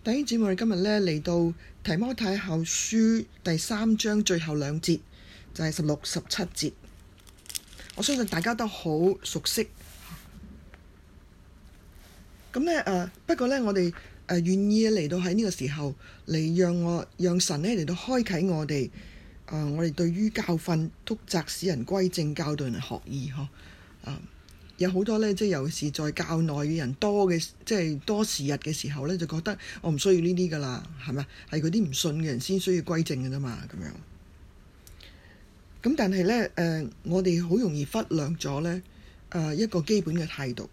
弟兄姊妹，我哋今日咧嚟到提摩太後書第3章最後2節，就係16、17節。我相信大家都好熟悉。咁咧不過咧我哋願意嚟到喺呢個時候嚟讓神咧嚟到開啟我哋我哋對於教訓、督責、使人歸正、教導人學義有好多咧，即係尤其是在教內嘅人多嘅，即係多時日嘅時候咧，就覺得我唔需要呢啲噶啦，係咪？係嗰啲唔信嘅人先需要歸正嘅啫嘛，咁樣。咁但係咧我哋好容易忽略咗咧一個基本嘅態度。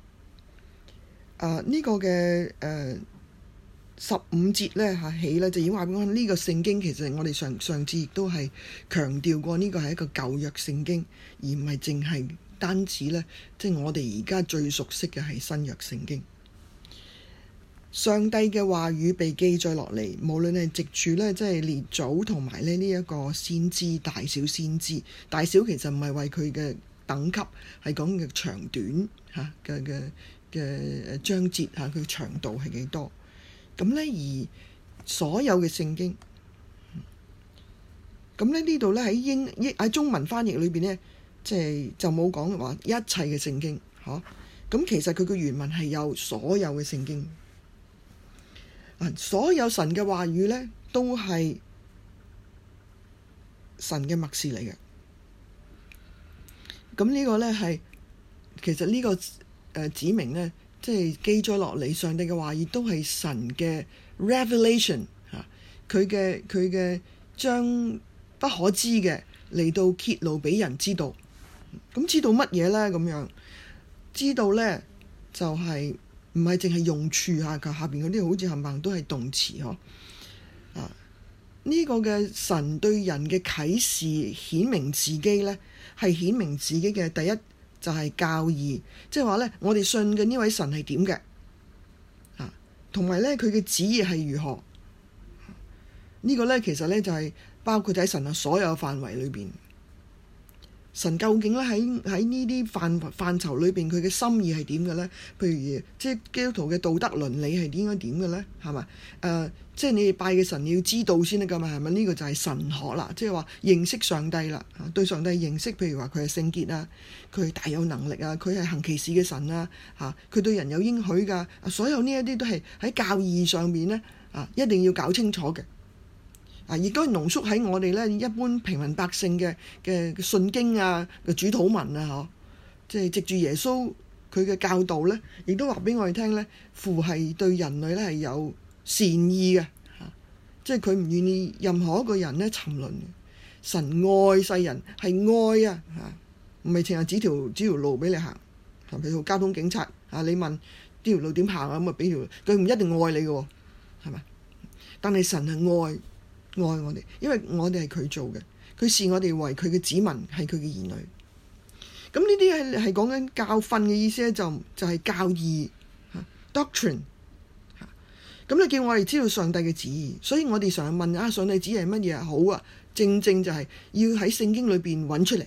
呢個嘅15節咧起咧就已經話俾我聽，呢個聖經其實我哋上次亦都係強調過，呢個係一個舊約聖經，而唔係淨係單止咧，即係我哋而家最熟悉嘅係新約聖經。上帝嘅話語被記載落嚟，無論係藉住咧，即係列祖同埋咧呢一個先知，大小先知，大小其實唔係為佢嘅等級，係講嘅長短嘅章節佢長度係幾多。咁咧而所有嘅聖經，咁咧呢度咧喺中文翻譯裏邊咧。就冇講話一切嘅聖經，咁其實佢嘅原文係有所有嘅聖經，所有神嘅話語咧都係神嘅默示嚟嘅。咁呢個咧係其實呢個指明咧，即係記載落嚟上帝嘅話語都係神嘅 revelation 佢嘅將不可知嘅嚟到揭露俾人知道。咁知道乜嘢咧？咁樣知道咧就係唔係淨係用處下邊嗰啲好似冚唪唥都係動詞呢個嘅神對人嘅啟示顯明自己咧，係顯明自己嘅第一就係教義，即係話咧我哋信嘅呢位神係點嘅同埋咧佢嘅旨意係如何呢個咧其實咧就係包括喺神嘅所有範圍裏邊。神究竟咧喺呢啲範疇裏邊佢嘅心意係點嘅咧？譬如即係基督徒嘅道德倫理係應該點嘅咧？係嘛？即係你哋拜嘅神你要知道先得㗎嘛？係咪？呢個就係神學啦，即係話認識上帝啦，對上帝認識，譬如話佢係聖潔啊，佢係大有能力啊，佢係行奇事嘅神啊，佢對人有應許㗎，所有呢一啲都係喺教義上面咧一定要搞清楚嘅。亦都係濃縮喺我哋咧一般平民百姓嘅信經嘅主禱文即係藉住耶穌佢嘅教導咧，亦都話俾我哋聽咧，父係對人類咧係有善意嘅即係佢唔願意任何一個人咧沉淪。神愛世人係愛唔係淨係指條路俾你行，譬如交通警察你問呢條路點行咁俾條，佢唔一定愛你嘅係咪？但係神係愛我哋，因為我哋係佢做嘅，佢視我哋為佢嘅子民，係佢嘅兒女。咁呢啲係講緊教訓嘅意思咧，就係教義doctrine。咁你叫我哋知道上帝嘅旨意，所以我哋常問上帝旨意係乜嘢好啊？正就係要喺聖經裏邊揾出嚟。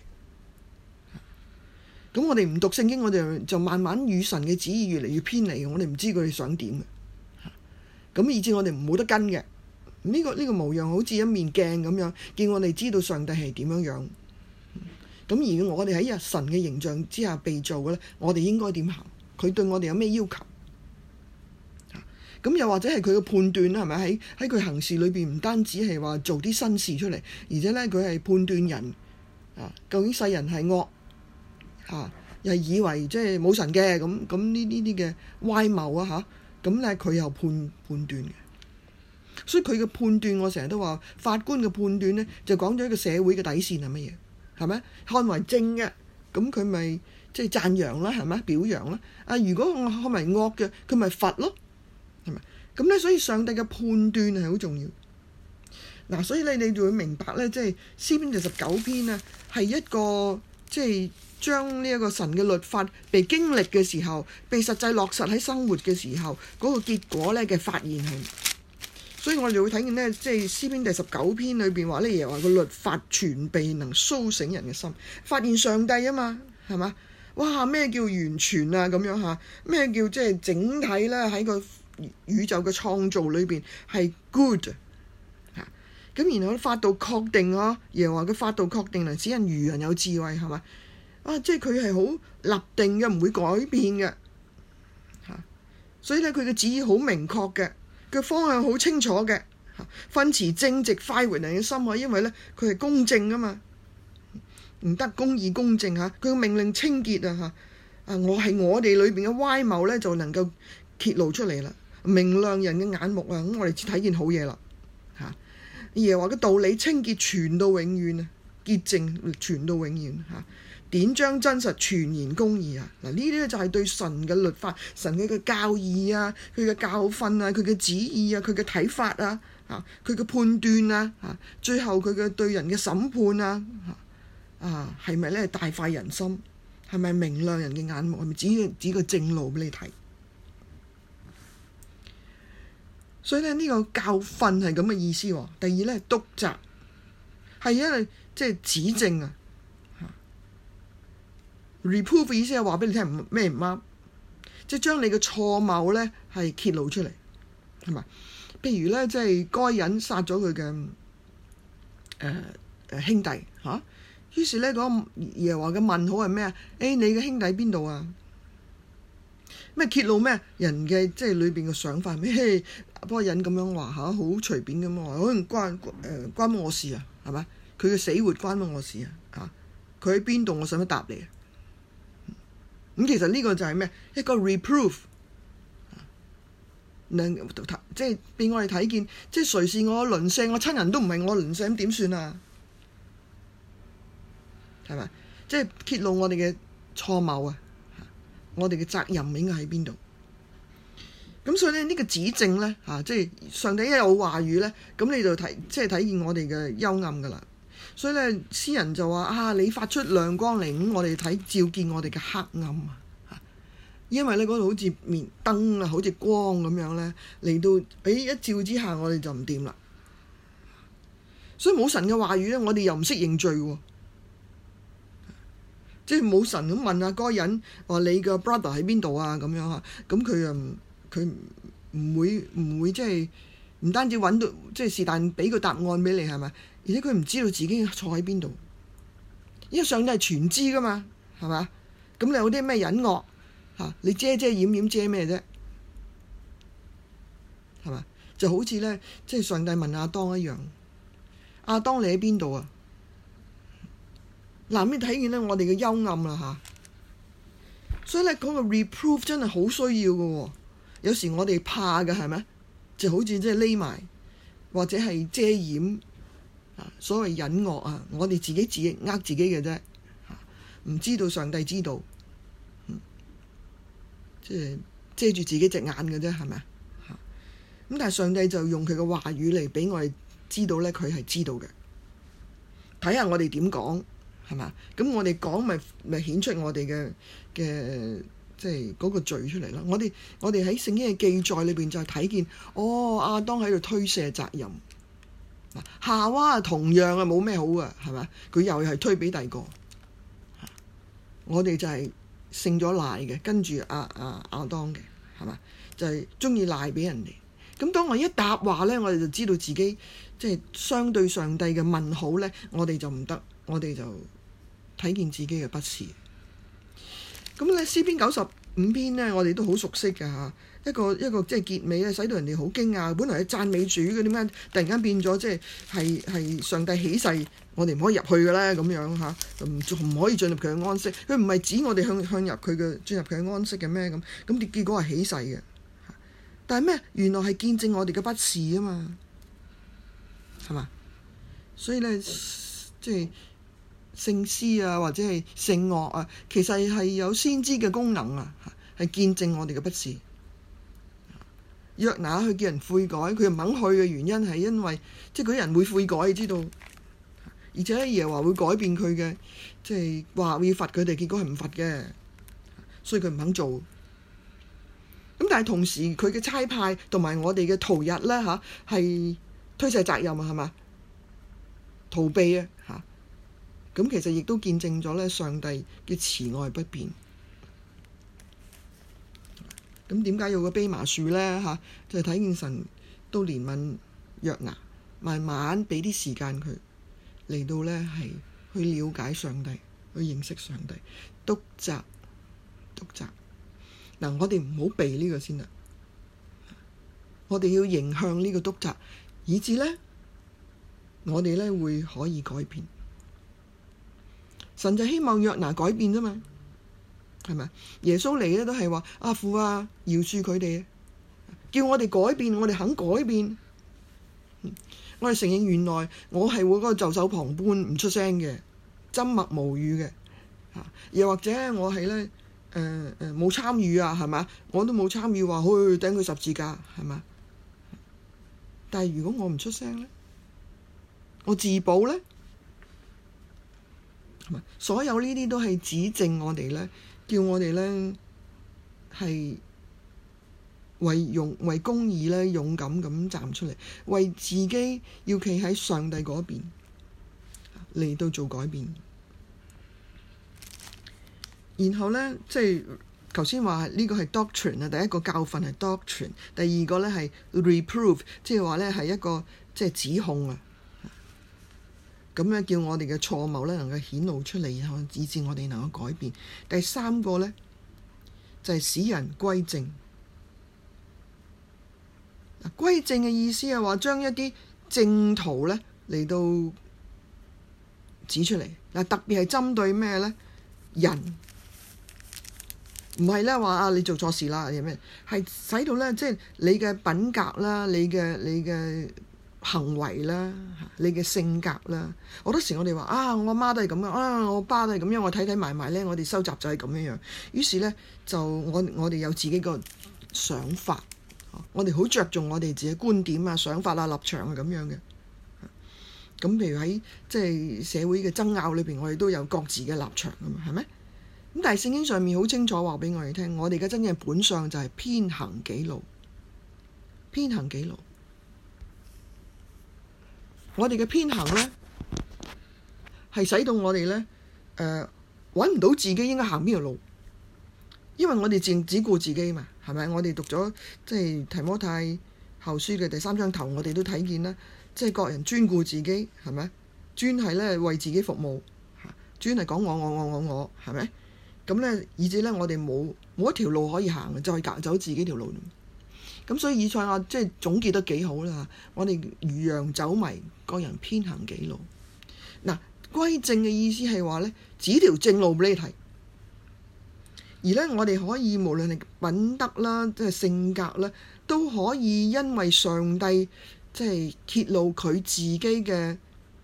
咁我哋唔讀聖經，我哋就慢慢與神嘅旨意越嚟越偏離，我哋唔知佢哋想點嘅。咁以致我哋冇得跟嘅。呢個模樣好似一面鏡咁樣，叫我哋知道上帝係點樣樣。咁而我哋喺神嘅形象之下被造嘅咧，我哋應該點行？佢對我哋有咩要求？咁又或者係佢嘅判斷啦，係咪？喺佢行事裏邊，唔單止係話做啲新事出嚟，而且咧佢係判斷人究竟世人係惡又係以為即係冇神嘅咁呢啲嘅歪謬咁咧佢又判斷嘅。所以佢嘅判斷，我成日都話法官嘅判斷咧，就講咗一個社會嘅底線係乜嘢，係咪？看為正嘅，咁佢咪即係讚揚啦，係咪？表揚啦。如果我看為惡嘅，佢咪罰咯，係咪？咁咧，所以上帝嘅判斷係好重要。所以你就會明白咧，即係詩篇第19篇係一個即係將呢一個神嘅律法被經歷嘅時候，被實際落實喺生活嘅時候，嗰個結果咧嘅發現係。所以我哋會睇見咧，即係詩篇第19篇裏邊話咧，又話個律法全備能甦醒人嘅心，發現上帝啊嘛，係嘛？哇！咩叫完全啊？咁樣咩叫即係整體咧喺個宇宙嘅創造裏邊係 good 嚇。咁然後法度確定啊，耶和華嘅法度確定能使人愚人有智慧，係嘛？即係佢係好立定嘅，唔會改變嘅嚇。所以咧，佢嘅旨意好明確嘅，佢方向好清楚嘅嚇，訓詞正直，快活人嘅心啊，因為咧佢係公正啊嘛，唔得公義公正嚇，佢嘅命令清潔啊嚇。我哋裏邊嘅歪謬咧就能夠揭露出嚟啦，明亮人嘅眼目啊，咁我哋只睇見好嘢啦嚇。耶和華嘅道理清潔傳到永遠啊，潔淨傳到永遠嚇。典章真實，全然公義啊！嗱，呢啲咧就係對神嘅律法、神佢嘅教義啊、佢嘅教訓啊、佢嘅旨意啊、佢嘅睇法啊、佢嘅判斷啊、最後佢嘅對人嘅審判啊，係咪咧大快人心？係咪明亮人嘅眼目？係咪指個正路俾你睇？所以咧呢個教訓係咁嘅意思喎。第二咧督責係因為即係指正啊。Reproof 意思係話俾你聽咩唔啱，即係將你嘅錯謬咧係揭露出嚟，係嘛？譬如咧，即係該隱殺咗佢嘅兄弟嚇，於是咧嗰個耶和華嘅問號係咩啊？你嘅兄弟邊度啊？咩揭露咩人嘅即係裏邊嘅想法咩？該隱咁樣話嚇，好隨便咁話，可能關我事啊，係咪？佢嘅死活關我事啊？嚇，佢喺邊度？我使乜答你啊？咁其實呢個就係咩？一個 reproof， 即係俾我哋睇見，即係誰是我鄰舍，我親人都唔係我鄰舍，咁點算啊？係咪？即係揭露我哋嘅錯謬啊！我哋嘅責任應該喺邊度？咁所以咧，呢個指正咧即係上帝一有話語咧，咁你就即係睇見我哋嘅幽暗噶啦。所以咧，詩人就話你發出亮光嚟，咁我哋睇照見我哋嘅黑暗啊！因為咧嗰度好似面燈啊，好似光咁樣咧嚟到，一照之下，我哋就唔掂啦。所以冇神嘅話語咧，我哋又唔識認罪喎。即係冇神咁問嗰個人話你個 brother 喺邊度啊？咁樣嚇，咁佢唔會即係唔單止揾到，即係是但俾個答案俾你係咪？而且佢唔知道自己坐喺邊度，因為上帝係全知噶嘛，係嘛？咁你有啲咩隱惡你遮掩遮咩啫？係嘛？就好似咧，即係上帝問亞當一樣，亞當你喺邊度啊？嗱，你睇見咧我哋嘅幽暗啦所以咧嗰個 reproof 真係好需要嘅喎。有時我哋怕嘅係咪？就好似即係匿埋或者係遮掩。所謂隱惡我哋自己呃自己嘅啫，唔知道上帝知道，即係遮住自己隻眼嘅啫，係咪啊？咁但係上帝就用佢嘅話語嚟俾我哋知道咧，佢係知道嘅。睇下我哋點講，係嘛？咁我哋講咪顯出我哋嘅即係嗰個罪出嚟啦。我哋喺聖經嘅記載裏邊就係睇見，亞當喺度推卸責任。夏娃同樣冇咩好啊，係咪？佢又係推俾第二個，我哋就係勝咗賴嘅，跟住亞當嘅，係嘛？就係中意賴俾人哋。咁當我一答話咧，我哋就知道自己即係相對上帝嘅問號咧，我哋就唔得，我哋就睇見自己嘅不是。咁咧詩篇95篇咧，我哋都好熟悉㗎一個即係結尾咧，使到人哋好驚訝。本來係讚美主嘅，點解突然間變咗即係上帝起誓，我哋唔可以入去嘅咧？咁樣唔可以進入佢嘅安息。佢唔係指我哋向入佢嘅進入佢嘅安息嘅咩？咁結果係起誓嘅。但係咩？原來係見證我哋嘅不是啊嘛，係嘛？所以咧，即係聖詩或者係聖樂其實係有先知嘅功能係見證我哋嘅不是。約拿去叫人悔改，佢唔肯去嘅原因係因為即係嗰啲人會悔改，你知道，而且耶和華會改變佢嘅，即係話會罰佢哋，結果係唔罰嘅，所以佢唔肯做。咁但係同時佢嘅差派同埋我哋嘅逃逸咧係推卸責任係嘛？逃避咁其實亦都見證咗咧上帝嘅慈愛不變。 咁點解有個蓖麻樹呢？就係睇見神都憐憫約拿，慢慢俾啲時間佢嚟到呢，係去了解上帝，去認識上帝，督責。嗱，我哋唔好避呢個先啦，我哋要迎向呢個督責，以至呢，我哋呢會可以改變。神就希望約拿改變啫嘛，係咪？耶穌嚟咧都係話阿父啊，饒恕佢哋，叫我哋改變，我哋肯改變。我哋承認原來我係會嗰個袖手旁觀唔出聲嘅，緘默無語嘅，又或者我係咧冇參與啊，係嘛？我都冇參與話去釘佢十字架，係嘛？但係如果我唔出聲咧，我自保咧，係嘛？所有呢啲都係指證我哋咧，叫我哋咧係為公義咧勇敢咁站出嚟，為自己要企喺上帝嗰邊嚟到做改變。然後咧，即係頭先話呢個係 doctrine 啊，第一個教訓係 doctrine， 第二個咧係 reproof， 即係話咧係一個即係指控啊。咁咧叫我哋嘅錯謬咧能夠顯露出嚟，然後以致我哋能夠改變。第三個咧就係使人歸正。歸正嘅意思係話將一啲正途咧嚟到指出嚟。嗱，特別係針對咩咧？人。唔係咧話你做錯事啦，係咩？係使到咧，即係你嘅品格啦，你嘅行為啦，你嘅性格啦。好多時我哋話我媽都係咁樣，我爸都係咁樣，我睇埋埋咧，我哋收集就係咁樣。於是咧就我哋有自己個想法，我哋好着重我哋自己觀點啊、想法啊、立場啊咁樣嘅。咁譬如喺即係社會嘅爭拗裏邊，我哋都有各自嘅立場㗎嘛，係咪？咁但係聖經上面好清楚話俾我哋聽，我哋嘅真正本相就係偏行己路，偏行己路。我哋嘅偏行咧，係使到我哋咧揾唔到自己應該行邊條路，因為我哋只顧自己嘛，係咪？我哋讀咗即係提摩太後書嘅第3章頭，我哋都睇見啦，即係各人專顧自己，係咪？專係咧為自己服務，專係講我，係咪？咁咧，以至咧，我哋冇一條路可以行嘅，就係走自己條路。咁所以以賽亞即係總結得幾好啦。我哋如羊走迷，各人偏行己路。嗱，歸正嘅意思係話咧，指條正路俾你睇。而咧，我哋可以無論係品德啦，即係性格啦，都可以因為上帝即係揭露佢自己嘅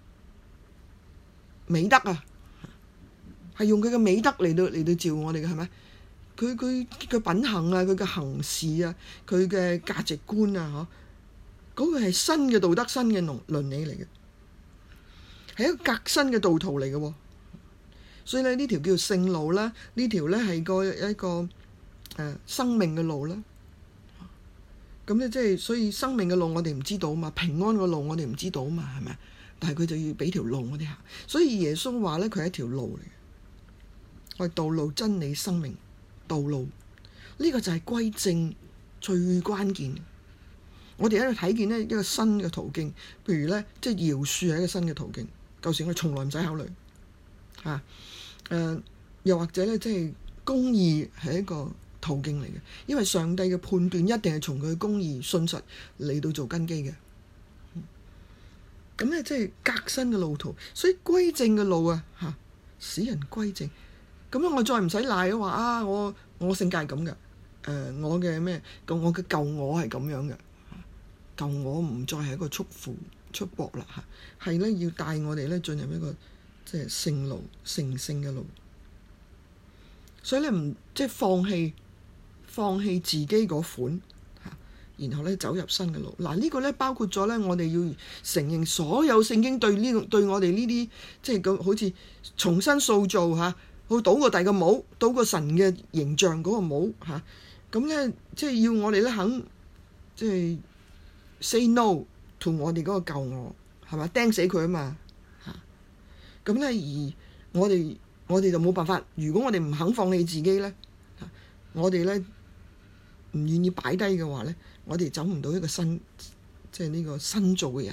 美德啊。係用佢嘅美德嚟到照我哋嘅，係咪？佢嘅品行啊，佢嘅行事啊，佢嘅價值觀啊，嗰個係新嘅道德、新嘅倫理嚟嘅，係一個革新嘅道途嚟嘅。所以咧，呢條叫聖路啦，呢條咧係一個生命嘅路啦。咁咧即係所以生命嘅路我哋唔知道嘛，平安嘅路我哋唔知道嘛，係咪？但係佢就要俾條路我哋行。所以耶穌話咧，佢係一條路嚟嘅。我係道路、真理、生命。道路呢個就係歸正最關鍵。我哋喺度睇見呢一個新嘅途徑，譬如咧即係饒恕係一個新嘅途徑，舊時我哋從來唔使考慮嚇。又或者咧即係公義係一個途徑嚟嘅，因為上帝嘅判斷一定係從佢嘅公義信實嚟到做根基嘅。咁咧即係革新嘅路途，所以歸正嘅路啊嚇，使人歸正。咁樣我再唔使賴嘅話我性格係咁嘅，我嘅咩？我嘅舊我係咁樣嘅，舊我唔再係一個束縛啦嚇，係咧要帶我哋咧進入一個即係聖路、成聖嘅路。所以咧唔即係放棄自己嗰款嚇，然後咧走入新嘅路。嗱呢個咧包括咗咧，我哋要承認所有聖經對我哋呢啲即係好似重新塑造嚇。去倒個第個帽，倒個神嘅形象嗰個帽嚇，咁咧即係要我哋咧肯即係 say no to 我哋嗰個舊我，係嘛？釘死佢啊嘛嚇，咁咧而我哋就冇辦法。如果我哋唔肯放棄自己咧，我哋咧唔願意擺低嘅話呢，我哋走唔到一個新，即係呢個新造嘅人。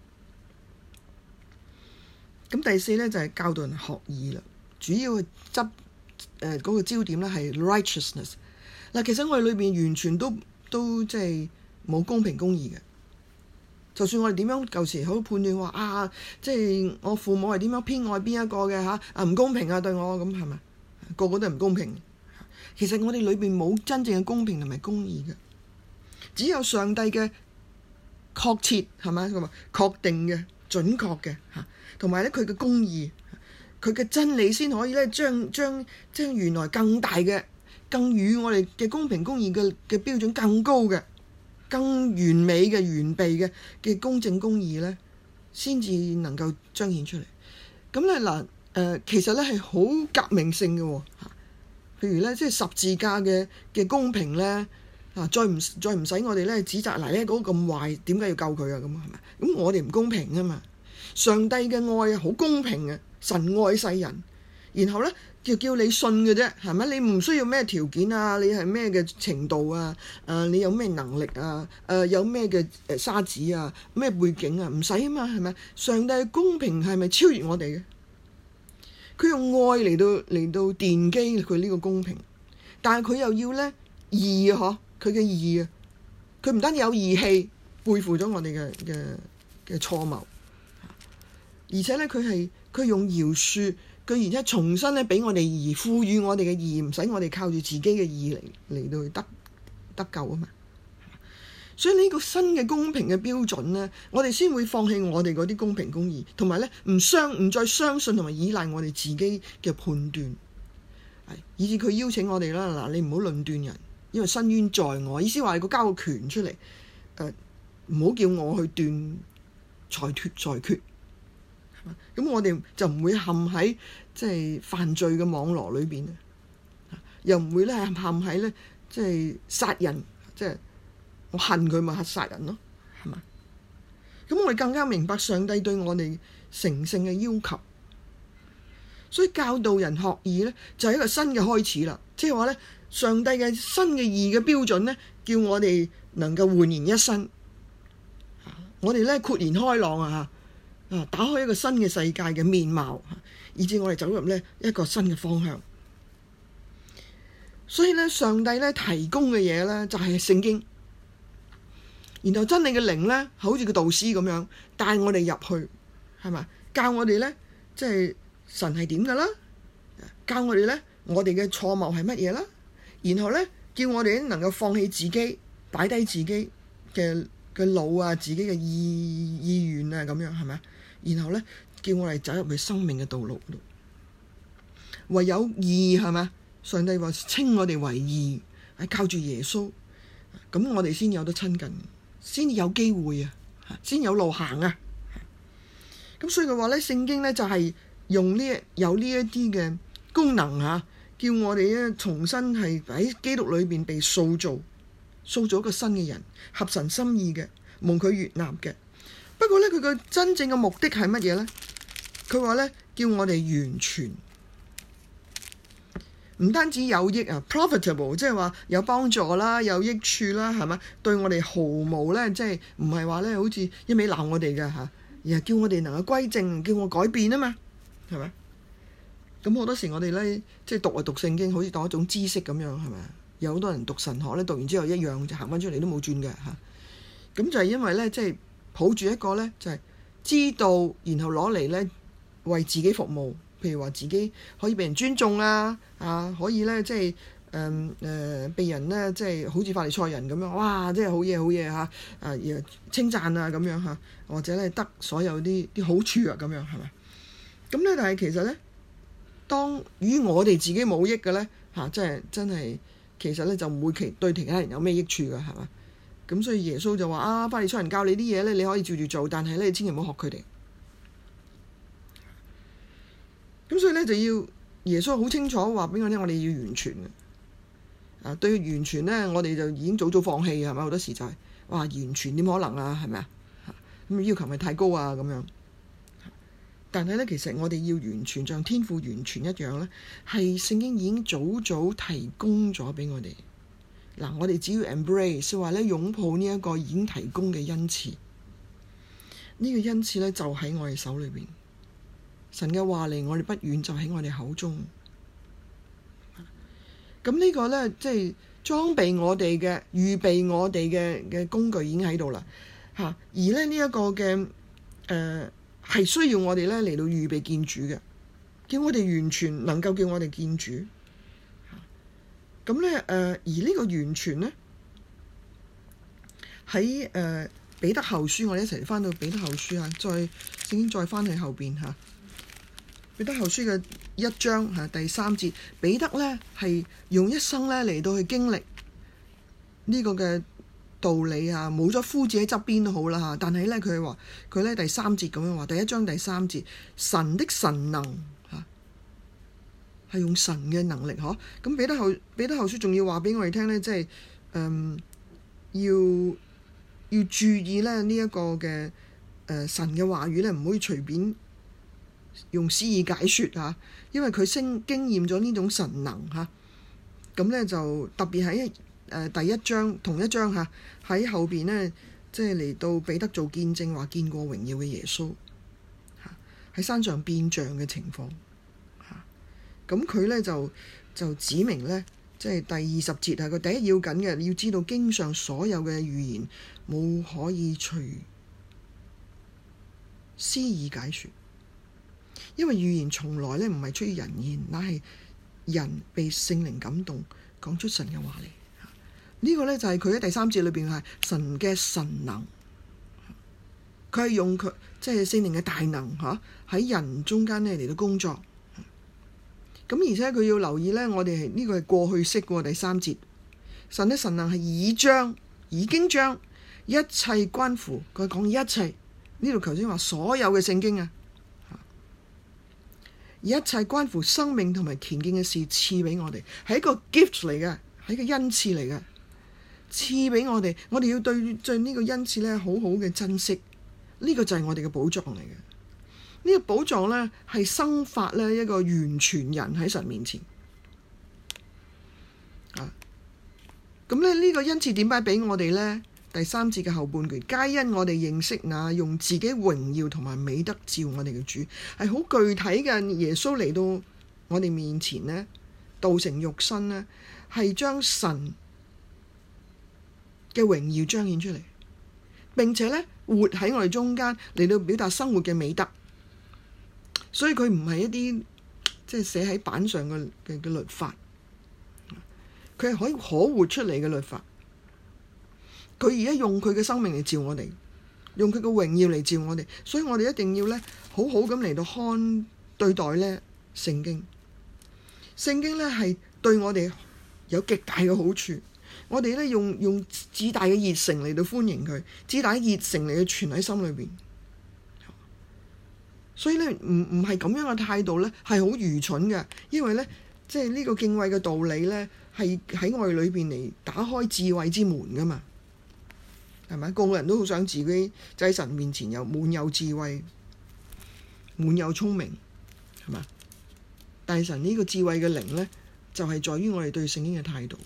咁第四呢，就係教導人學義啦，主要係嗰個焦點呢係 righteousness。嗱，其實我哋裏邊完全都即係冇公平公義嘅。就算我哋點樣舊時好判斷話即係我父母係點樣偏愛邊一個嘅嚇，唔公平啊對我，咁係咪？個個都係唔公平。其實我哋裏邊冇真正嘅公平同埋公義嘅，只有上帝嘅確切係咪？咁啊，確定嘅、準確嘅嚇，同埋咧佢嘅公義、佢嘅真理先可以咧將原來更大嘅、更與我哋嘅公平公義嘅標準更高嘅、更完美嘅、完備嘅公正公義咧，先至能夠彰顯出嚟。咁咧其實咧係好革命性嘅喎。譬如咧，即係十字架嘅公平咧，再唔使我哋咧指責嗱咧嗰個咁壞，點解要救佢啊？咁係咪？咁我哋唔公平啊嘛！上帝嘅愛好公平嘅，神愛世人，然後咧就叫你信嘅啫，係咪？你唔需要咩條件啊？你係咩嘅程度啊？你有咩能力啊？有咩嘅沙子啊？咩背景啊？唔使啊嘛，係咪？上帝嘅公平係咪超越我哋嘅？佢用愛嚟到奠基佢呢個公平，但係佢又要咧義啊！佢嘅義啊，佢唔單止有義氣，背負咗我哋嘅錯謬，而且咧佢用饒恕，佢而且重新咧俾我哋義，賦予我哋嘅義，唔使我哋靠住自己嘅義嚟到得救啊嘛！所以呢個新嘅公平嘅標準咧，我哋先會放棄我哋嗰啲公平公義，同埋咧唔再相信同埋依賴我哋自己嘅判斷，以至佢邀請我哋啦，嗱，你唔好論斷人，因為伸冤在我，意思話你交個權出嚟，唔好叫我去斷裁決，咁我哋就唔會陷喺即係犯罪嘅網絡裏邊，又唔會咧陷喺咧即係殺人，即係。我恨佢咪殺人咯，係嘛？咁我哋更加明白上帝對我哋誠信嘅要求，所以教導人學義咧就係一個新嘅開始啦。即係話咧，上帝嘅新嘅義嘅標準咧，叫我哋能夠煥然一新。我哋咧豁然開朗啊！打開一個新嘅世界嘅面貌，以至我哋走入咧一個新嘅方向。所以咧，上帝咧提供嘅嘢咧就係聖經。然後真理嘅靈咧，好似個導師咁樣帶我哋入去，係咪？教我哋咧，即係神係點㗎啦？教我哋咧，我哋嘅錯謬係乜嘢啦？然後咧，叫我哋能夠放棄自己，擺低自己嘅腦啊，自己嘅意願啊，咁樣係咪？然後咧，叫我哋走入去生命嘅道路度。唯有義係咪？上帝話稱我哋為義，係靠住耶穌，咁我哋先有得親近。先有機會啊，先有路行啊。咁所以佢話咧，聖經咧就係用有呢一啲嘅功能嚇，叫我哋咧重新係喺基督裏邊被塑造一個新嘅人，合神心意嘅，蒙佢悅納嘅。不過咧，佢個真正嘅目的係乜嘢咧？佢話咧，叫我哋完全。唔單止有益啊 ，profitable， 即係話有幫助啦，有益處啦，係咪？對我哋毫無咧，即係唔係話咧，好似一味鬧我哋嘅嚇，而係叫我哋能夠歸正，叫我改變啊嘛，係咪？咁好多時我哋咧，即係讀聖經，好似當一種知識咁樣，係咪？有好多人讀神學咧，讀完之後一樣就行翻出嚟都冇轉嘅嚇。咁就係因為咧，即係抱住一個咧，就係知道，然後攞嚟咧為自己服務。譬如話自己可以被人尊重啊，可以咧即係被人咧即係好似法利賽人咁樣，哇！即係好嘢嚇，稱讚啊咁樣嚇，或者咧得所有啲好處啊咁樣係咪？咁咧但係其實咧，當與我哋自己冇益嘅咧即係真係其實咧就唔會對其他人有咩益處㗎係嘛？咁所以耶穌就話法利賽人教你啲嘢咧，你可以照住做，但係咧你千祈唔好學佢哋。咁所以咧就要耶穌好清楚話俾我聽，我哋要完全嘅。對佢完全咧，我哋就已經早放棄係咪？好多時就係完全點可能啊？係咪啊？咁要求咪太高啊咁樣。但係咧，其實我哋要完全像天父完全一樣咧，係聖經已經早提供咗俾我哋。 嗱，我哋只要 embrace， 話咧擁抱呢一個已經提供嘅恩賜。呢個恩賜咧就喺我哋手裏邊，神嘅話離我哋不遠，就喺我哋口中。咁呢個咧即係裝備我哋嘅、預備我哋嘅工具已經喺度啦嚇。而咧呢一個嘅係需要我哋咧嚟到預備見主嘅，叫我哋完全能夠叫我哋見主。咁咧而呢個完全咧喺彼得後書，我哋一齊翻到彼得後書啊，聖經再翻去後邊嚇。彼得後書嘅1章嚇第3節，彼得咧係用一生咧嚟到去經歷呢個嘅道理啊，冇咗夫子喺側邊都好啦嚇，但係咧佢咧第3節咁樣話，第1章第3節，神的神能嚇係用神嘅能力嗬。咁彼得後書仲要話俾我哋聽咧，即係要注意咧呢一個嘅神嘅話語咧，唔可以隨便用詩意解説嚇，因為佢經驗咗呢種神能嚇。咁咧就特別喺第1章同一章嚇喺後邊咧，即係嚟到彼得做見證話見過榮耀嘅耶穌嚇喺山上變像嘅情況嚇。咁佢咧就指明咧，即係第20節係佢第一要緊嘅，要知道經上所有嘅預言冇可以隨詩意解説。因為預言從來咧唔係出於人言，乃係人被聖靈感動講出神嘅話嚟。呢個咧就係佢喺第3節裏邊係神嘅神能，佢係用佢即係聖靈嘅大能嚇喺人中間咧嚟到工作。咁而且佢要留意咧，我哋係呢個係過去式嘅第3節，神嘅神能係已經將一切關乎佢講一切呢度頭先話所有嘅聖經啊。一切關乎生命同埋虔敬嘅事賜俾我哋，係一個 gift 嚟嘅，係一個恩賜嚟嘅，賜俾我哋。我哋要對呢個恩賜咧好好嘅珍惜。呢個就係我哋嘅寶藏嚟嘅。呢個寶藏咧係生發咧一個完全人喺神面前啊。咁咧呢個恩賜點解俾我哋咧？第3節嘅後半句，皆因我哋認識那用自己榮耀同埋美德照我哋嘅主，係好具體嘅。耶穌嚟到我哋面前呢，道成肉身呢，係將神嘅榮耀彰顯出嚟，並且呢活喺我哋中間嚟到表達生活嘅美德。所以佢唔係一啲即係寫喺板上嘅律法，佢係可活出嚟嘅律法。佢而家用佢嘅生命嚟照我哋，用佢嘅榮耀嚟照我哋，所以我哋一定要咧好好咁嚟到對待咧聖經。聖經咧係對我哋有極大嘅好處，我哋咧用至大嘅熱誠嚟到歡迎佢，至大嘅熱誠嚟到存喺心裏邊。所以咧唔係咁樣嘅態度咧係好愚蠢嘅，因為咧即係呢個敬畏嘅道理咧係喺我哋裏邊嚟打開智慧之門噶嘛。係咪？個個人都好想自己喺神面前滿有智慧、滿有聰明，係嘛？但係神呢個智慧嘅靈咧，就係在於我哋對聖經嘅態度。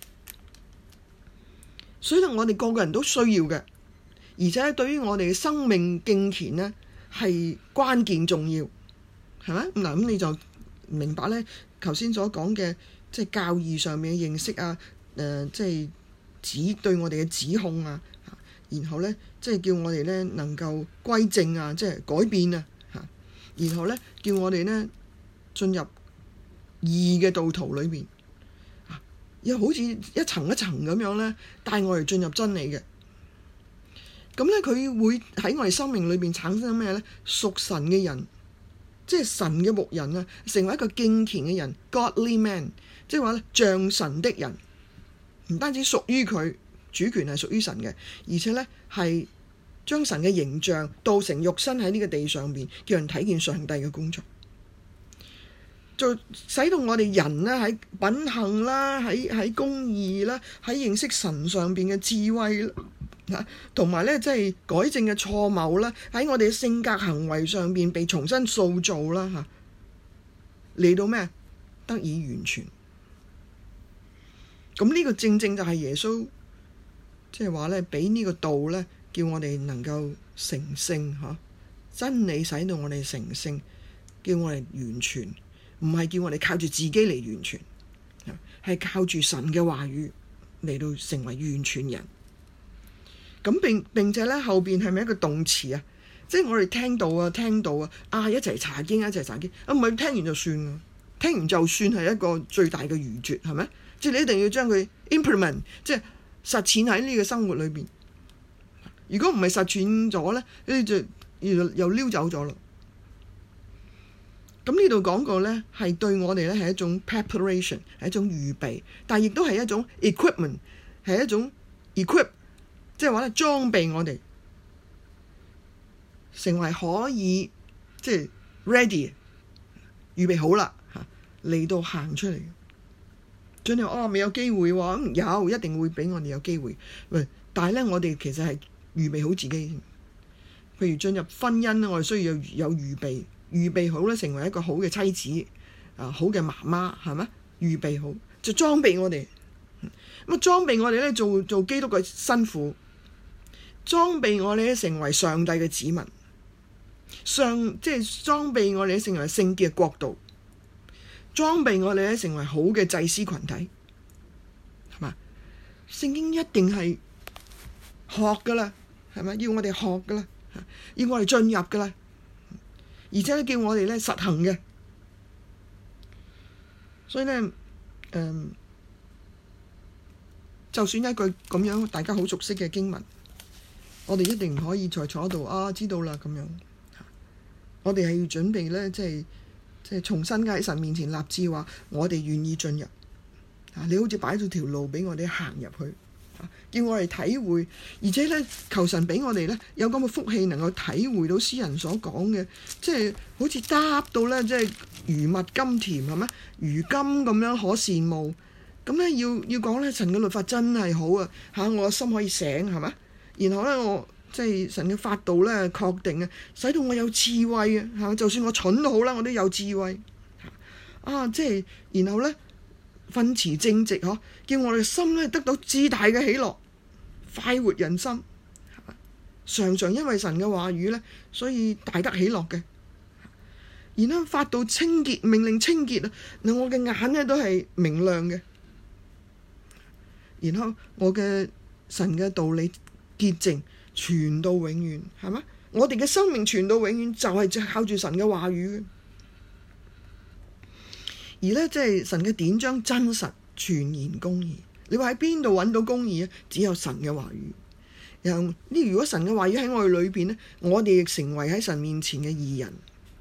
所以我哋個個人都需要嘅，而且對於我哋嘅生命敬虔咧係關鍵重要，係咪？嗱咁你就明白咧，頭先所講嘅即係教義上面嘅認識啊，即係對我哋嘅指控啊。然後咧，即係叫我哋咧能夠歸正啊，即係改變啊，嚇！然後咧，叫我哋咧進入義嘅道途裏面，又好似一層一層咁樣咧，帶我哋進入真理嘅。咁咧，佢會喺我哋生命裏邊產生咩咧？屬神嘅人，即係神嘅牧人啊，成為一個敬虔嘅人 ，Godly man， 即係話咧像神的人，唔單止屬於佢。主權係屬於神嘅，而且咧係將神嘅形象道成肉身喺呢個地上邊，叫人睇見上帝嘅工作，就使到我哋人咧喺品行啦，喺公義啦，喺認識神上邊嘅智慧啦，同埋咧即係改正嘅錯謬啦，喺我哋嘅性格行為上邊被重新塑造啦嚇，嚟到咩得以完全。 咁呢個正正就係耶穌即係話咧，俾呢個道咧，叫我哋能夠成聖嚇，真理使到我哋成聖，叫我哋完全，唔係叫我哋靠住自己嚟完全，係靠住神嘅話語嚟到成為完全人。咁並且咧後邊係咪一個動詞啊？即係我哋聽到一齊查經，唔係聽完就算啊！聽完就算係一個最大嘅愚拙，係咪？即係你一定要將佢 implement， 即係實踐喺呢個生活裏邊。如果唔係實踐咗咧，你就又溜走咗啦。咁呢度講過咧，係對我哋咧係一種 preparation， 係一種預備，但係亦都係一種 equipment， 係一種 equip， 即係話咧裝備我哋成為可以即係 ready， 預備好啦嚇嚟到行出嚟。將你話未有機會喎，有一定會俾我哋有機會。喂，但係咧我哋其實係預備好自己。譬如進入婚姻咧，我哋需要有預備好咧，成為一個好嘅妻子好嘅媽媽，係咪？預備好就裝備我哋。咁裝備我哋咧做基督嘅新婦，裝備我哋咧成為上帝嘅子民，即係裝備我哋成為聖潔嘅國度。裝備我哋咧成為好嘅祭司群體，係嘛？聖經一定係學噶啦，係咪？要我哋學噶啦，要我哋進入噶啦，而且叫我哋咧實行嘅。所以咧，就算一句咁樣大家好熟悉嘅經文，我哋一定唔可以再坐度知道啦咁樣。我哋係要準備咧，即係重新喺神面前立志話，我哋願意進入。你好似擺咗條路俾我哋行入去，叫我哋體會，而且咧求神俾我哋咧有咁嘅福氣，能夠體會到詩人所講嘅，即係好似搭到咧，即係如蜜甘甜，係咪？如甘咁樣可羨慕。咁咧要講咧，神嘅律法真係好啊！我心可以醒，係咪？然後咧我。即係神嘅法度咧，確定啊，使到我有智慧啊！就算我蠢都好啦，我都有智慧即係然後咧，訓詞正直叫我哋心咧得到至大嘅喜樂，快活人心。常常因為神嘅話語咧，所以大得喜樂嘅。然後法度清潔，命令清潔啊！嗱，我嘅眼咧都係明亮嘅。然後我嘅神嘅道理潔淨。傳到永遠，係嘛？我哋嘅生命傳到永遠就係靠住神嘅話語。而咧即係神嘅典章真實、全然公義。你話喺邊度揾到公義啊？只有神嘅話語。然後如果神嘅話語喺我哋裏邊咧，我哋亦成為喺神面前嘅義人。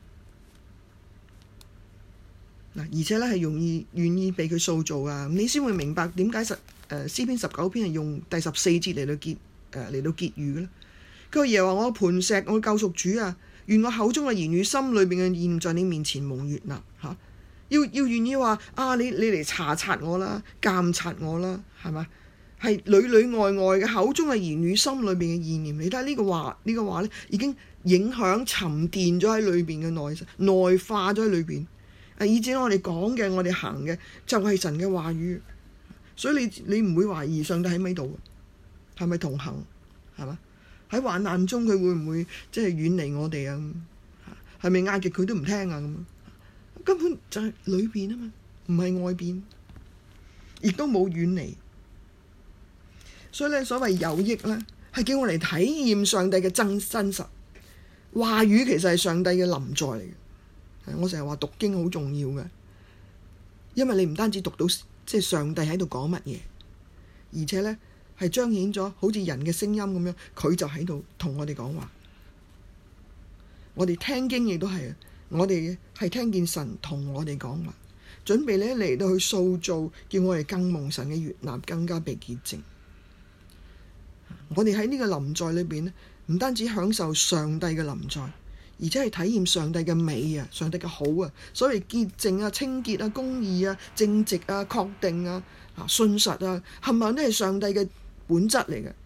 而且咧係願意被佢塑造啊！你先會明白點解詩篇19篇係用第14節嚟到結語嘅咧。佢話耶和華我磐石，我救贖主啊！願我口中嘅言語、心裏邊嘅意念在你面前蒙悅納嚇。要願意話你嚟查我啦，監察我啦，係嘛？係裏裏外外嘅口中嘅言語、心裏邊嘅意念。你睇下呢個話咧，已經影響沉澱咗喺裏邊嘅內化咗喺裏邊。以至我哋講嘅，我哋行嘅就係神嘅話語。所以你唔會懷疑上帝喺咪度？係咪同行？係嘛？喺患難中佢會唔會即係遠離我哋啊？係咪嗌極佢都唔聽啊？咁根本就係裏邊啊嘛，唔係外邊，亦都冇遠離。所以咧，所謂有益咧，係叫我哋體驗上帝嘅真實話語，其實係上帝嘅臨在嚟嘅。我成日話讀經好重要嘅，因為你唔單止讀到即係上帝喺度講乜嘢，而且咧係彰顯咗好似人嘅聲音咁樣，佢就喺度同我哋講話。我哋聽經亦都係，我哋係聽見神同我哋講話，準備咧嚟到去塑造，叫我哋更蒙神嘅悅納，更加被潔淨。我哋喺呢個臨在裏邊咧，唔單止享受上帝嘅臨在，而且係體驗上帝嘅美啊，上帝嘅好啊，所謂潔淨啊、清潔啊、公義啊、正直啊、確定啊、信實啊，冚唪唥都係上帝嘅本質嚟嘅，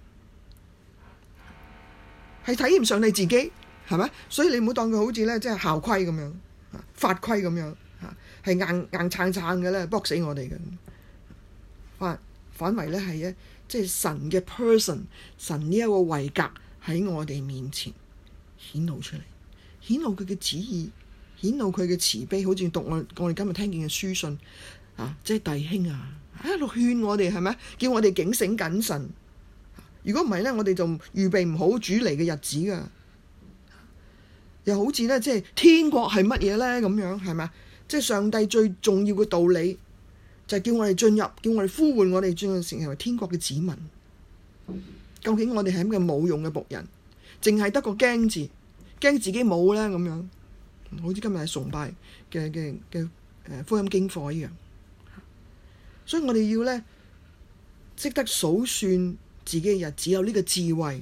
係體驗上帝自己，係咪？所以你唔好當佢好似咧，即係校規咁樣、法規咁樣，係硬撐嘅咧，搏死我哋嘅。 反為咧係咧即係神嘅 person， 神呢一個位格喺我哋面前顯露出嚟，顯露佢嘅旨意，顯露佢嘅慈悲，好似讀我哋今日聽見嘅書信啊，即係弟兄啊，喺度勸我哋係咪？叫我哋警醒謹慎。如果唔係咧，我哋就預備唔好主嚟嘅日子噶。又好似咧，即係天國係乜嘢咧？咁樣係咪？即係上帝最重要嘅道理就係叫我哋進入，叫我哋呼喚我哋進入成為天國嘅子民。究竟我哋係一個冇用嘅僕人，淨係得個驚字，驚自己冇咧咁樣，好似今日係崇拜嘅福音經課一樣。所以我哋要咧識得數算自己嘅日子，有呢個智慧。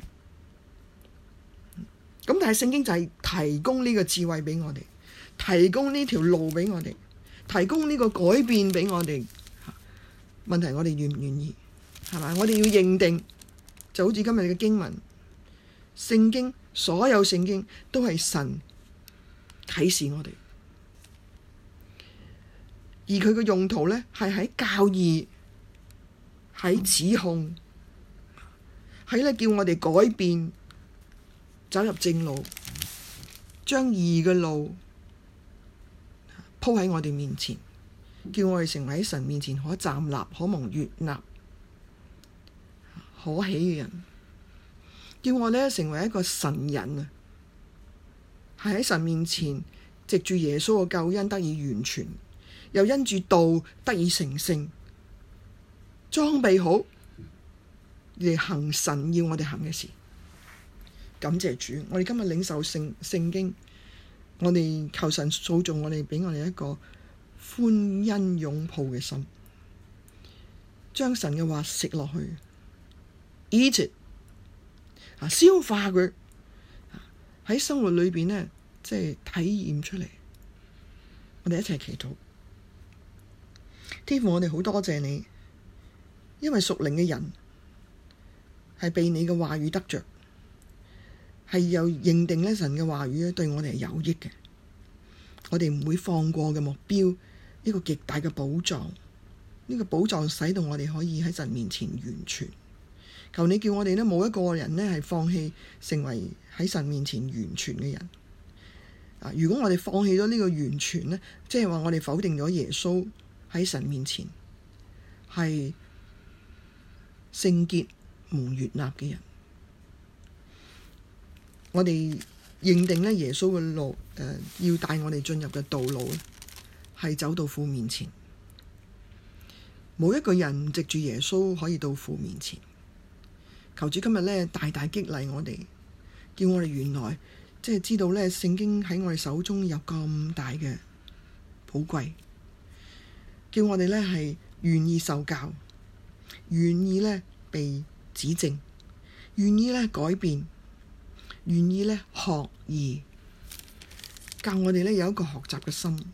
咁但係聖經就係提供呢個智慧俾我哋，提供呢條路俾我哋，提供呢個改變俾我哋。問題我哋願唔願意？係咪？我哋要認定，就好似今日嘅經文，聖經所有聖經都係神啟示我哋，而佢嘅用途咧係喺教義，喺指控，喺咧叫我哋改變，走入正路，將義嘅路鋪喺我哋面前，叫我哋成為喺神面前可站立、可蒙悅納、可喜嘅人，叫我哋成為一個神人啊！係喺神面前藉住耶穌嘅救恩得以完全，又因住道得以成聖，裝備好嚟行神要我哋行嘅事。感謝主，我哋今日領受聖經，我哋求神塑造我哋，俾我哋一個歡欣擁抱嘅心，將神嘅話食落去 ，eat it， 消化佢，喺生活裏邊呢，即係體驗出嚟。我哋一齊祈禱，天父，我哋好多謝你，因為屬靈嘅人係被你嘅話語得着。係有認定咧，神嘅話語咧對我哋係有益嘅，我哋唔會放過嘅目標，一個極大嘅寶藏，呢個寶藏使到我哋可以喺神面前完全。求你叫我哋咧冇一個人咧係放棄成為喺神面前完全嘅人。如果我哋放棄咗呢個完全咧，即係話我哋否定咗耶穌喺神面前係聖潔蒙悅納嘅人。我哋認定咧耶穌嘅路，要帶我哋進入嘅道路咧，係走到父面前。冇一個人藉住耶穌可以到父面前。求主今日咧大大激勵我哋，叫我哋原來即係知道咧聖經喺我哋手中有咁大嘅寶貴，叫我哋咧係願意受教，願意咧被指正，願意咧改變。願意咧學義，教我哋咧有一個學習嘅心。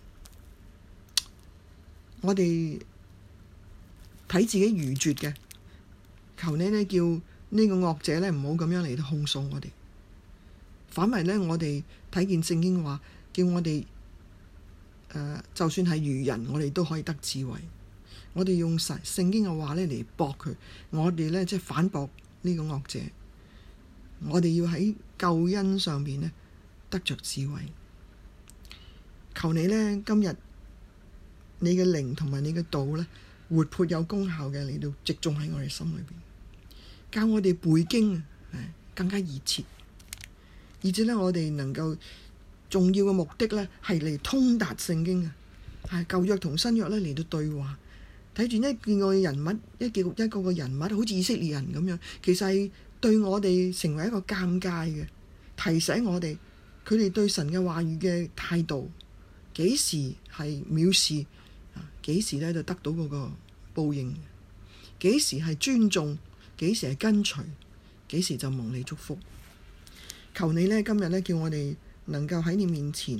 我哋睇自己愚拙嘅，求你咧叫呢個惡者咧唔好咁樣嚟到控訴我哋。反為咧，我哋睇見聖經話，叫我哋就算係愚人，我哋都可以得智慧。我哋用聖經嘅話咧嚟駁佢，我哋咧即係反駁呢個惡者。我哋要喺救恩上邊咧得着智慧，求你咧今日你嘅靈同埋你嘅道咧活潑有功效嘅嚟到植種喺我哋心裏邊，教我哋背經啊，更加熱切，而且咧我哋能夠重要嘅目的咧係嚟通達聖經啊，係舊約同新約咧嚟到對話，睇住一個人物一個人物，好似以色列人咁樣，其實係對我哋成為一個鑑戒嘅提醒我哋，佢哋對神嘅話語嘅態度，幾時係藐視，幾時咧就得到嗰個報應，幾時係尊重，幾時係跟隨，幾時就蒙你祝福。求你咧今日咧叫我哋能夠喺你面前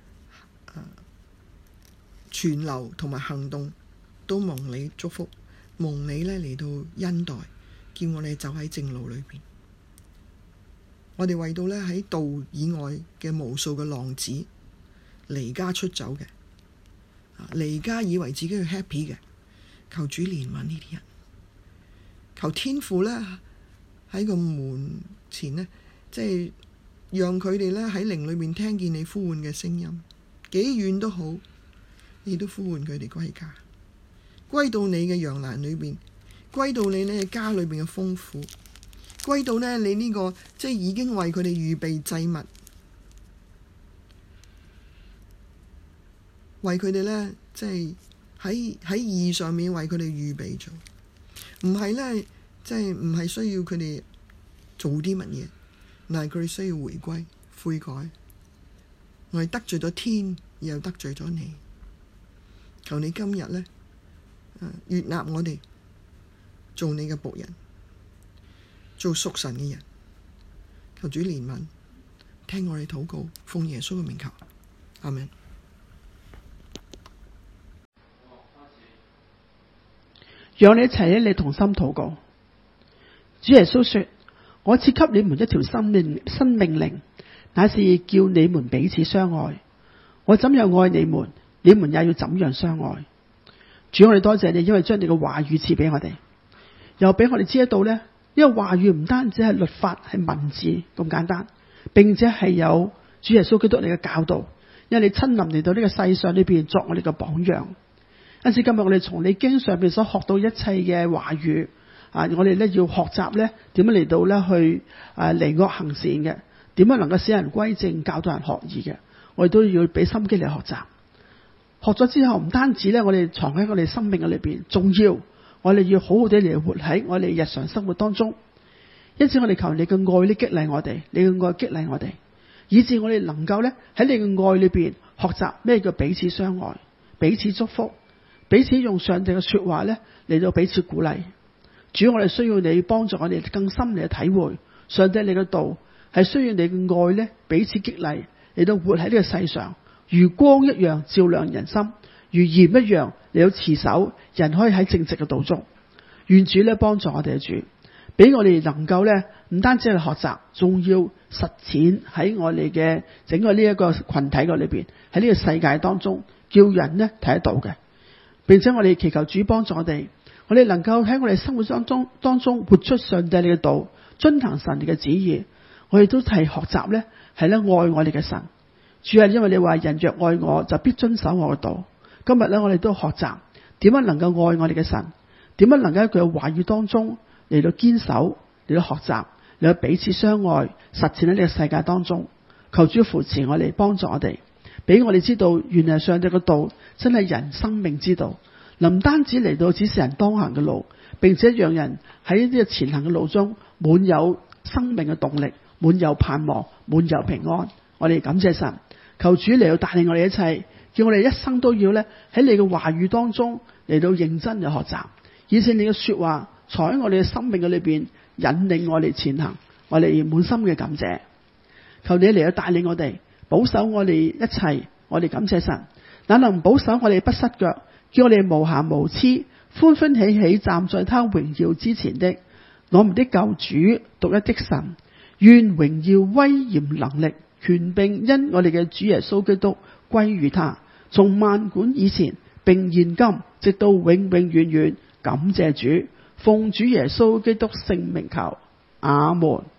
存留同埋行動都蒙你祝福，蒙你咧嚟到恩待，叫我哋走喺正路裏邊。我哋為到咧喺道以外嘅無數嘅浪子離家出走嘅，離家以為自己去 happy 嘅，求主憐憫呢啲人， 求天父呢喺個門前呢，即係讓佢哋呢喺靈裏面聽見你呼喚嘅聲音，幾遠都好，你都呼喚佢哋歸家，歸到你嘅羊欄裏邊，歸到你呢家裏邊嘅豐富，歸到呢你呢個即係已經為佢哋預備祭物，為佢哋呢即係喺義上面為佢哋預備咗，唔係呢即係唔係需要佢哋做啲乜嘢，但係佢哋需要回歸悔改。我哋得罪咗天，又得罪咗你，求你今日呢悅納我哋做你嘅僕人，做屬神嘅人。求主憐憫，聽我哋禱告，奉耶穌嘅名求，阿們。 讓我哋一齊你同心禱告。主耶穌說：我賜給你們一條新命令，乃是叫你們彼此相愛。我怎樣愛你們，你們也要怎樣相愛。主，我哋多謝你，因為將你嘅話語賜俾我哋，又俾我哋知道呢，因為話語唔單止係律法係文字咁簡單，並且係有主耶穌基督你嘅教導，因為你親臨嚟到呢個世上裏邊作我哋嘅榜樣。因此今日我哋從你經上邊所學到一切嘅話語我哋咧要學習咧點樣嚟到咧去離惡行善嘅，點樣能夠使人歸正，教導人學義嘅，我哋都要俾心機嚟學習。學咗之後唔單止咧我哋藏喺我哋生命嘅裏邊，仲要我哋要好好地嚟活喺我哋日常生活當中。因此我哋求你嘅愛呢激勵我哋，你嘅愛激勵我哋，以致我哋能夠咧喺你嘅愛裏邊學習咩叫彼此相愛，彼此祝福，彼此用上帝嘅說話咧嚟到彼此鼓勵。主，我哋需要你幫助我哋更深嚟體會上帝你嘅道，係需要你嘅愛咧彼此激勵嚟到活喺呢個世上，如光一樣照亮人心，如鹽一樣嚟到持守人可以喺正直嘅道中。願主咧幫助我哋嘅主，俾我哋能夠咧唔單止係學習，仲要實踐喺我哋嘅整個呢一個群體嘅裏邊，喺呢個世界當中叫人咧睇得到嘅。並且我哋祈求主幫助我哋能夠喺我哋生活當中活出上帝你嘅道，遵行神你嘅旨意。我哋都係學習咧，係咧愛我哋嘅神。主啊，因為你話人若愛我，就必遵守我嘅道。今日咧，我哋都學習點樣能夠愛我哋嘅神，點樣能夠喺佢嘅話語當中嚟到堅守，嚟到學習，嚟到彼此相愛，實踐喺呢個世界當中。求主扶持我哋，幫助我哋，俾我哋知道原來上帝嘅道真係人生命之道，唔單止嚟到指示人當行嘅路，並且讓人喺呢個前行嘅路中滿有生命嘅動力，滿有盼望，滿有平安。我哋感謝神，求主嚟到帶領我哋一切，叫我哋一生都要咧喺你嘅話語當中嚟到認真嘅學習，以致你嘅說話藏喺我哋嘅生命嘅裏邊，引領我哋前行。我哋滿心嘅感謝，求你嚟到帶領我哋，保守我哋一切。我哋感謝神，那能保守我哋不失腳，叫我哋無瑕無疵，歡歡喜喜站在他榮耀之前的我們的救主獨一的神。願榮耀、威嚴、能力、權柄因我哋嘅主耶穌基督歸於他，從萬管以前並現今直到永永遠遠。感謝主，奉主耶穌基督聖名求，阿門。